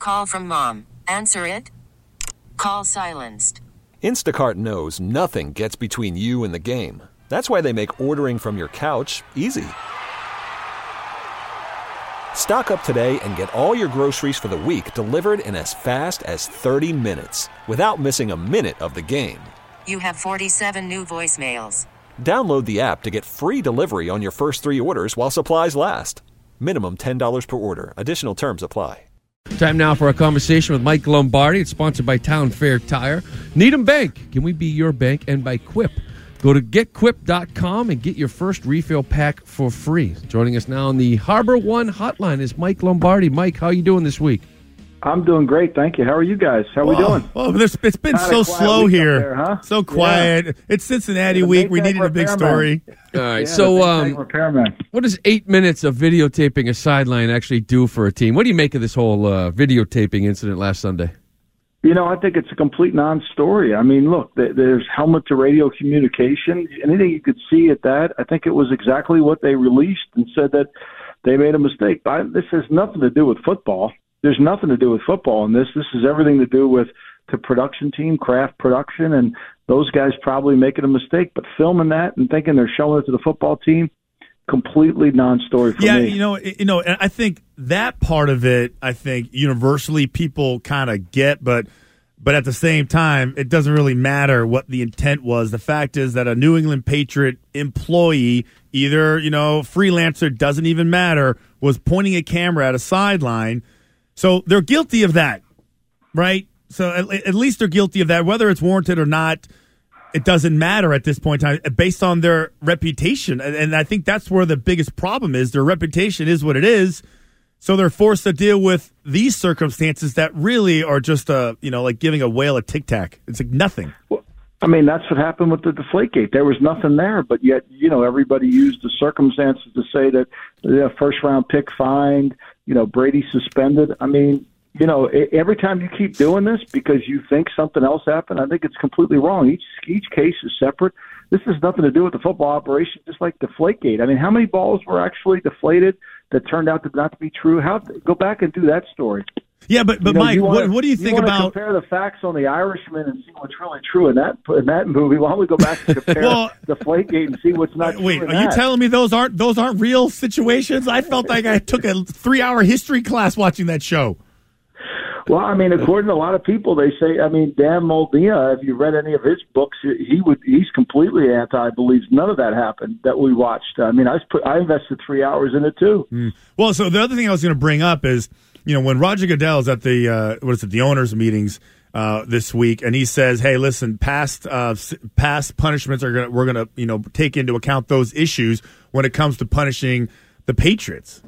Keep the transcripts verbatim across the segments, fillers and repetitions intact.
call from mom. Answer it. Call silenced. Instacart knows nothing gets between you and the game. That's why they make ordering from your couch easy. Stock up today and get all your groceries for the week delivered in as fast as thirty minutes without missing a minute of the game. You have forty-seven new voicemails. Download the app to get free delivery on your first three orders while supplies last. Minimum ten dollars per order. Additional terms apply. Time now for a conversation with Mike Lombardi. It's sponsored by Town Fair Tire. Needham Bank. Can we be your bank? And by Quip. Go to get quip dot com and get your first refill pack for free. Joining us now on the Harbor One hotline is Mike Lombardi. Mike, how are you doing this week? I'm doing great, thank you. How are you guys? How are we doing? Well, it's been so slow here. There, huh? So quiet. Yeah. It's Cincinnati yeah, week. We needed a big story. All right, yeah, so um, what does eight minutes of videotaping a sideline actually do for a team? What do you make of this whole uh, videotaping incident last Sunday? You know, I think it's a complete non-story. I mean, look, there's helmet-to-radio communication. Anything you could see at that, I think it was exactly what they released and said that they made a mistake. But this has nothing to do with football. There's nothing to do with football in this. This is everything to do with the production team, Kraft Production, and those guys probably making a mistake. But filming that and thinking they're showing it to the football team, completely non-story for yeah, me. Yeah, you know, you know, and I think that part of it, I think universally people kind of get, but but at the same time, it doesn't really matter what the intent was. The fact is that a New England Patriot employee, either, you know, freelancer, doesn't even matter, was pointing a camera at a sideline. So they're guilty of that, right? So at, at least they're guilty of that. Whether it's warranted or not, it doesn't matter at this point in time based on their reputation. And, and I think that's where the biggest problem is. Their reputation is what it is. So they're forced to deal with these circumstances that really are just, uh, you know, like giving a whale a Tic Tac. It's like nothing. Well, I mean, that's what happened with the Deflategate. There was nothing there, but yet, you know, everybody used the circumstances to say that the first round pick fined, you know, Brady suspended. I mean, you know, every time you keep doing this because you think something else happened, I think it's completely wrong. Each each case is separate. This has nothing to do with the football operation, just like Deflategate. I mean, how many balls were actually deflated that turned out to not to be true? How go back and do that story. Yeah, but but you know, Mike, wanna, what, what do you think you about compare the facts on the Irishman and see what's really true in that in that movie? Why don't we go back and compare well, Deflategate and see what's not wait, true? Wait, in are that? you telling me those aren't those aren't real situations? I felt like I took a three-hour history class watching that show. Well, I mean, according to a lot of people, they say, I mean, Dan Moldina, if you read any of his books, he would he's completely anti, believes none of that happened that we watched. I mean, I put I invested three hours in it too. Mm. Well, so the other thing I was going to bring up is, you know, when Roger Goodell's at the uh, what is it, the owners' meetings uh, this week, and he says, "Hey, listen, past uh, past punishments are gonna we're gonna you know take into account those issues when it comes to punishing the Patriots."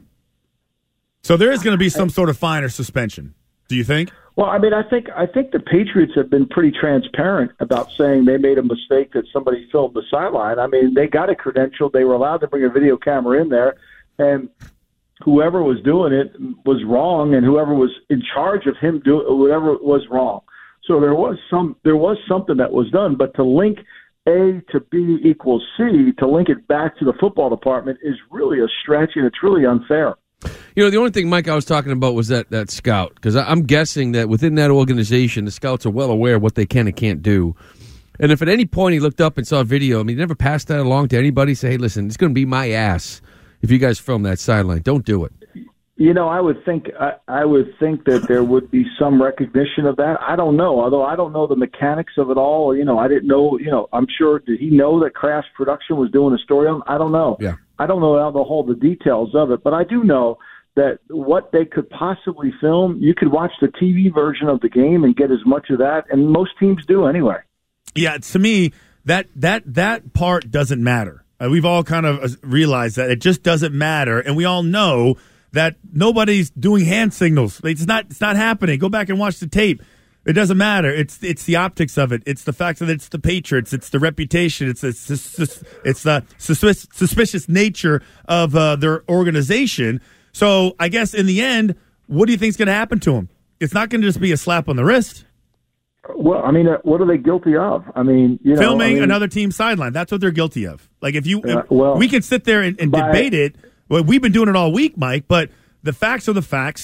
So there is going to be some sort of fine or suspension. Do you think? Well, I mean, I think I think the Patriots have been pretty transparent about saying they made a mistake that somebody filmed the sideline. I mean, they got a credential. They were allowed to bring a video camera in there, and whoever was doing it was wrong, and whoever was in charge of him doing whatever was wrong. So there was some there was something that was done, but to link A to B equals C, to link it back to the football department is really a stretch, and it's really unfair. You know, the only thing, Mike, I was talking about was that, that scout, because I'm guessing that within that organization, the scouts are well aware of what they can and can't do. And if at any point he looked up and saw a video, I mean, he never passed that along to anybody, say, hey, listen, it's going to be my ass if you guys film that sideline. Don't do it. You know, I would think I, I would think that there would be some recognition of that. I don't know, although I don't know the mechanics of it all. You know, I didn't know, you know, I'm sure, did he know that Kraft Production was doing a story on? I don't know. Yeah. I don't know all the whole the details of it, but I do know that what they could possibly film, you could watch the T V version of the game and get as much of that, and most teams do anyway. Yeah, to me, that that that part doesn't matter. Uh, we've all kind of realized that it just doesn't matter, and we all know that nobody's doing hand signals. It's not it's not happening. Go back and watch the tape. It doesn't matter. It's it's the optics of it. It's the fact that it's the Patriots. It's the reputation. It's it's, it's, it's the suspicious nature of uh, their organization. So I guess in the end, what do you think is going to happen to them? It's not going to just be a slap on the wrist. Well, I mean, uh, what are they guilty of? I mean, you know, filming I mean, another team's sideline. That's what they're guilty of. Like if you, uh, if well, we can sit there and, and by, debate it. Well, we've been doing it all week, Mike. But the facts are the facts.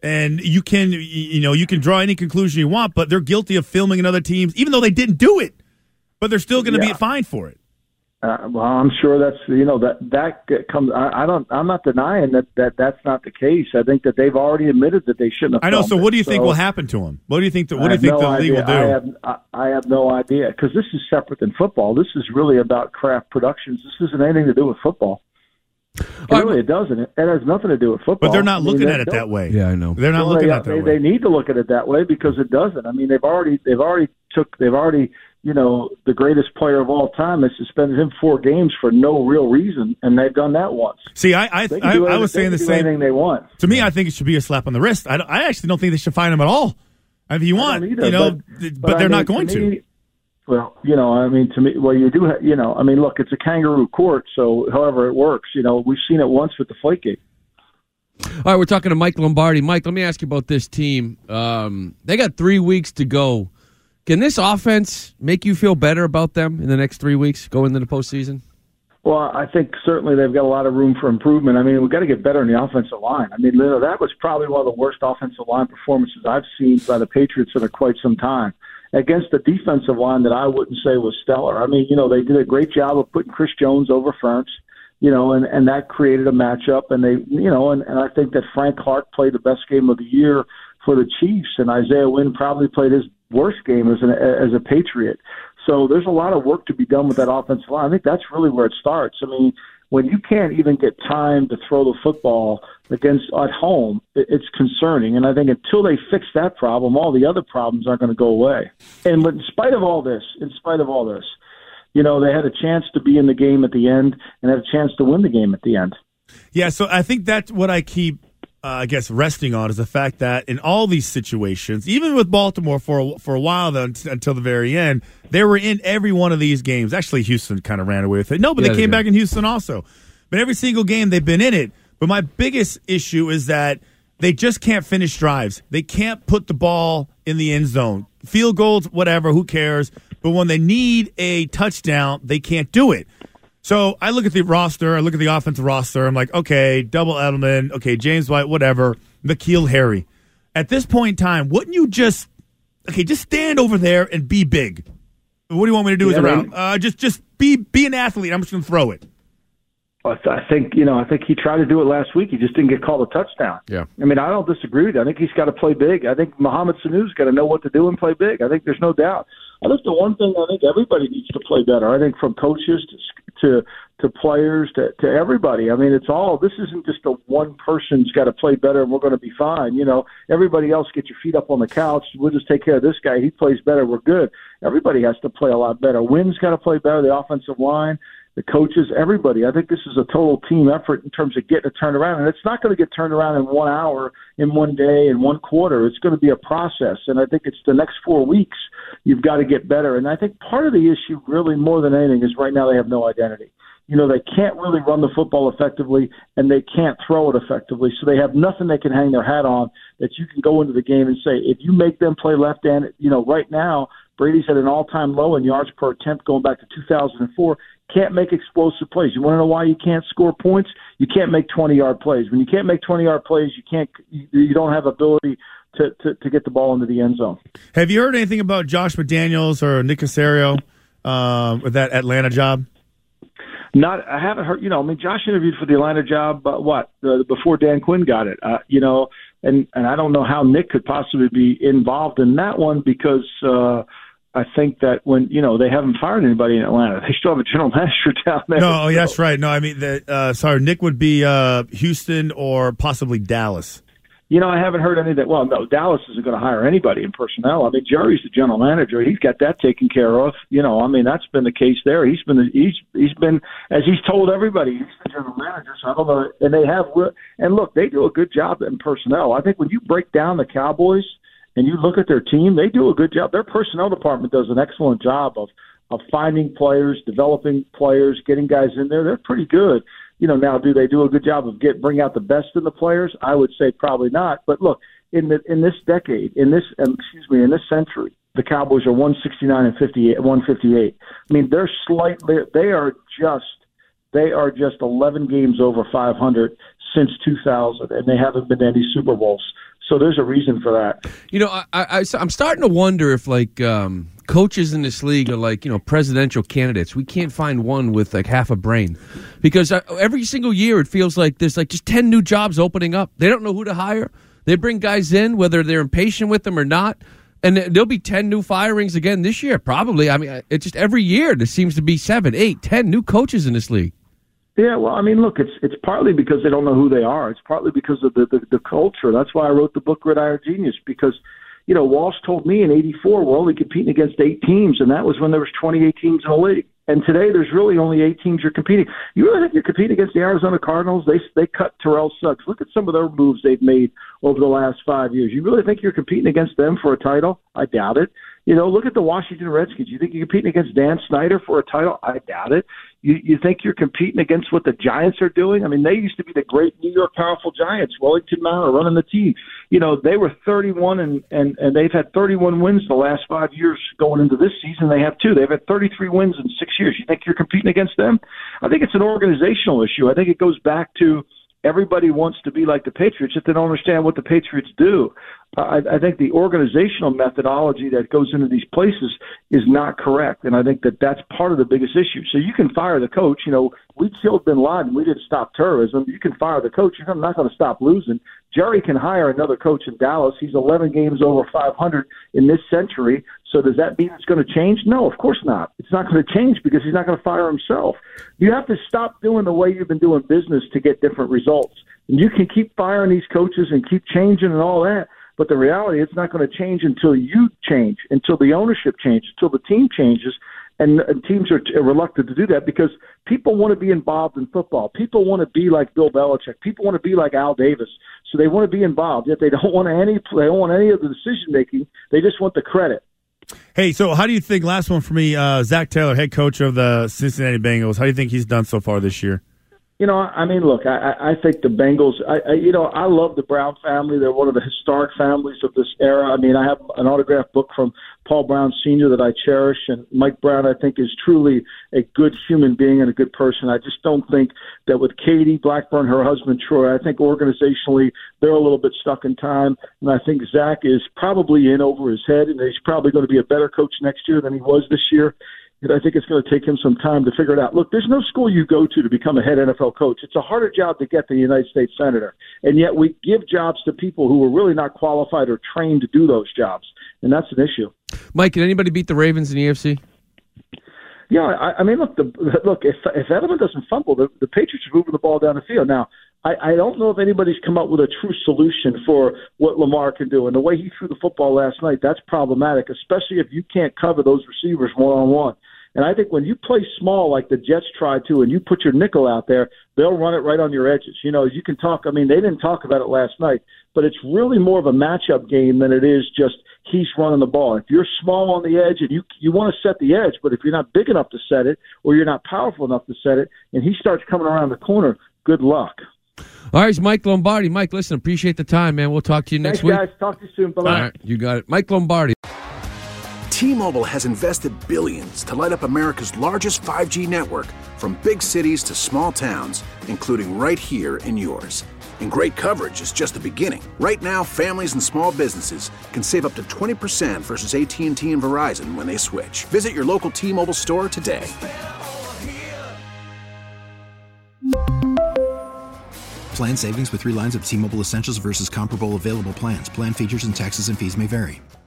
And you can, you know, you can draw any conclusion you want, but they're guilty of filming in other teams, even though they didn't do it. But they're still going to yeah. be fined for it. Uh, well, I'm sure that's you know that that comes. I, I don't. I'm not denying that, that that's not the case. I think that they've already admitted that they shouldn't have. I know. So, what do you it, think so will happen to them? What do you think? The, what do you think no the league idea. will do? I have, I, I have no idea because this is separate than football. This is really about craft productions. This isn't anything to do with football. Really, it doesn't. It has nothing to do with football. But they're not I mean, looking they at it that way. Yeah, I know. They're not well, looking they, at it that they, way. They need to look at it that way because it doesn't. I mean, they've already they've already took they've already you know the greatest player of all time. They suspended him four games for no real reason, and they've done that once. See, I I, I, I was saying the same thing they want. To me, I think it should be a slap on the wrist. I, I actually don't think they should fine him at all. If you want, either, you know, but, but, but they're I mean, not going to. to. Me, Well, you know, I mean, to me, well, you do, ha- you know, I mean, look, it's a kangaroo court, so however it works, you know, we've seen it once with the Deflategate. All right, we're talking to Mike Lombardi. Mike, let me ask you about this team. Um, they got three weeks to go. Can this offense make you feel better about them in the next three weeks going into the postseason? Well, I think certainly they've got a lot of room for improvement. I mean, we've got to get better in the offensive line. I mean, you know, that was probably one of the worst offensive line performances I've seen by the Patriots in quite some time. Against the defensive line that I wouldn't say was stellar. I mean, you know, they did a great job of putting Chris Jones over Ferentz, you know, and, and that created a matchup. And they, you know, and, and I think that Frank Clark played the best game of the year for the Chiefs, and Isaiah Wynn probably played his worst game as an as a Patriot. So there's a lot of work to be done with that offensive line. I think that's really where it starts. I mean, when you can't even get time to throw the football against at home, it's concerning. And I think until they fix that problem, all the other problems aren't going to go away. And in spite of all this, in spite of all this, you know, they had a chance to be in the game at the end and had a chance to win the game at the end. Yeah, so I think that's what I keep, uh, I guess, resting on is the fact that in all these situations, even with Baltimore for a, for a while though, until the very end, they were in every one of these games. Actually, Houston kind of ran away with it. No, but yeah, they came yeah. back in Houston also. But every single game they've been in it. But my biggest issue is that they just can't finish drives. They can't put the ball in the end zone. Field goals, whatever, who cares? But when they need a touchdown, they can't do it. So I look at the roster, I look at the offensive roster, I'm like, okay, double Edelman, okay, James White, whatever, N'Keal Harry. At this point in time, wouldn't you just, okay, just stand over there and be big? What do you want me to do yeah, as around? Uh, just just be be an athlete. I'm just going to throw it. I think, you know, I think he tried to do it last week. He just didn't get called a touchdown. Yeah. I mean, I don't disagree with you. I think he's got to play big. I think Mohamed Sanu's got to know what to do and play big. I think there's no doubt. I think the one thing I think everybody needs to play better. I think from coaches to to, to players to, to everybody. I mean, it's all, this isn't just a one person's got to play better and we're going to be fine. You know, everybody else get your feet up on the couch. We'll just take care of this guy. He plays better. We're good. Everybody has to play a lot better. Wynn's got to play better. The offensive line, the coaches, everybody. I think this is a total team effort in terms of getting it turned around. And it's not going to get turned around in one hour, in one day, in one quarter. It's going to be a process. And I think it's the next four weeks you've got to get better. And I think part of the issue really more than anything is right now they have no identity. You know, they can't really run the football effectively and they can't throw it effectively. So they have nothing they can hang their hat on that you can go into the game and say, if you make them play left hand, you know, right now, Brady's at an all-time low in yards per attempt going back to two thousand four. Can't make explosive plays. You want to know why you can't score points? You can't make twenty-yard plays. When you can't make twenty-yard plays, you can't. You, you don't have ability to, to, to get the ball into the end zone. Have you heard anything about Josh McDaniels or Nick Caserio uh, with that Atlanta job? Not, I haven't heard. You know, I mean, Josh interviewed for the Atlanta job. Uh, what uh, before Dan Quinn got it? Uh, you know, and and I don't know how Nick could possibly be involved in that one because. Uh, I think that when, you know, they haven't fired anybody in Atlanta. They still have a general manager down there. No, oh, that's right. No, I mean, the, uh, sorry, Nick would be uh, Houston or possibly Dallas. You know, I haven't heard any of that. Well, no, Dallas isn't going to hire anybody in personnel. I mean, Jerry's the general manager. He's got that taken care of. You know, I mean, that's been the case there. He's been, he's, he's been, as he's told everybody, he's the general manager. So I don't know. And they have, and look, they do a good job in personnel. I think when you break down the Cowboys, and you look at their team, they do a good job. Their personnel department does an excellent job of of finding players, developing players, getting guys in there. They're pretty good. You know, now do they do a good job of get bring out the best in the players? I would say probably not. But look, in the in this decade, in this um, excuse me, in this century, the Cowboys are one sixty-nine and fifty-eight, one fifty-eight. I mean, they're slightly they are just they are just eleven games over five hundred since two thousand, and they haven't been to any Super Bowls. So there's a reason for that. You know, I, I, I'm starting to wonder if, like, um, coaches in this league are like, you know, presidential candidates. We can't find one with, like, half a brain. Because every single year it feels like there's, like, just ten new jobs opening up. They don't know who to hire. They bring guys in, whether they're impatient with them or not. And there'll be ten new firings again this year, probably. I mean, it's just every year there seems to be seven, eight, ten new coaches in this league. Yeah, well, I mean, look, it's it's partly because they don't know who they are. It's partly because of the, the, the culture. That's why I wrote the book Gridiron Genius, because, you know, Walsh told me in eighty-four we're only competing against eight teams, and that was when there was twenty-eight teams in the league. And today there's really only eight teams you're competing. You really think you're competing against the Arizona Cardinals? They they cut Terrell Suggs. Look at some of their moves they've made over the last five years. You really think you're competing against them for a title? I doubt it. You know, look at the Washington Redskins. You think you're competing against Dan Snyder for a title? I doubt it. You you think you're competing against what the Giants are doing? I mean, they used to be the great New York powerful Giants. Wellington Manor running the team. You know, they were thirty-one, and, and, and they've had thirty-one wins the last five years going into this season. They have two. They've had thirty-three wins in six years. You think you're competing against them? I think it's an organizational issue. I think it goes back to everybody wants to be like the Patriots if they don't understand what the Patriots do. I, I think the organizational methodology that goes into these places is not correct, and I think that that's part of the biggest issue. So you can fire the coach. You know, we killed bin Laden. We didn't stop terrorism. You can fire the coach. You're not going to stop losing. Jerry can hire another coach in Dallas. He's eleven games over five hundred in this century. So does that mean it's going to change? No, of course not. It's not going to change because he's not going to fire himself. You have to stop doing the way you've been doing business to get different results. And you can keep firing these coaches and keep changing and all that, but the reality, it's not going to change until you change, until the ownership changes, until the team changes. And, and teams are, are reluctant to do that because people want to be involved in football. People want to be like Bill Belichick. People want to be like Al Davis. So they want to be involved. Yet they don't want any. They don't want any of the decision making. They just want the credit. Hey, so how do you think? Last one for me, uh, Zach Taylor, head coach of the Cincinnati Bengals. How do you think he's done so far this year? You know, I mean, look, I, I think the Bengals, I, I, you know, I love the Brown family. They're one of the historic families of this era. I mean, I have an autographed book from Paul Brown Senior that I cherish, and Mike Brown, I think, is truly a good human being and a good person. I just don't think that with Katie Blackburn, her husband, Troy, I think organizationally they're a little bit stuck in time, and I think Zach is probably in over his head, and he's probably going to be a better coach next year than he was this year. And I think it's going to take him some time to figure it out. Look, there's no school you go to to become a head N F L coach. It's a harder job to get than the United States Senator. And yet we give jobs to people who are really not qualified or trained to do those jobs. And that's an issue. Mike, can anybody beat the Ravens in the A F C? Yeah, I, I mean, look, the, look. If if Edelman doesn't fumble, the, the Patriots are moving the ball down the field. Now, I, I don't know if anybody's come up with a true solution for what Lamar can do. And the way he threw the football last night, that's problematic, especially if you can't cover those receivers one-on-one. And I think when you play small like the Jets tried to and you put your nickel out there, they'll run it right on your edges. You know, you can talk. I mean, they didn't talk about it last night, but it's really more of a matchup game than it is just he's running the ball. If you're small on the edge and you you want to set the edge, but if you're not big enough to set it or you're not powerful enough to set it and he starts coming around the corner, good luck. All right, it's Mike Lombardi. Mike, listen, appreciate the time, man. We'll talk to you next Thanks, week. guys. Talk to you soon. Bye-bye. All right, you got it. Mike Lombardi. T-Mobile has invested billions to light up America's largest five G network, from big cities to small towns, including right here in yours. And great coverage is just the beginning. Right now, families and small businesses can save up to twenty percent versus A T and T and Verizon when they switch. Visit your local T-Mobile store today. Plan savings with three lines of T-Mobile Essentials versus comparable available plans. Plan features and taxes and fees may vary.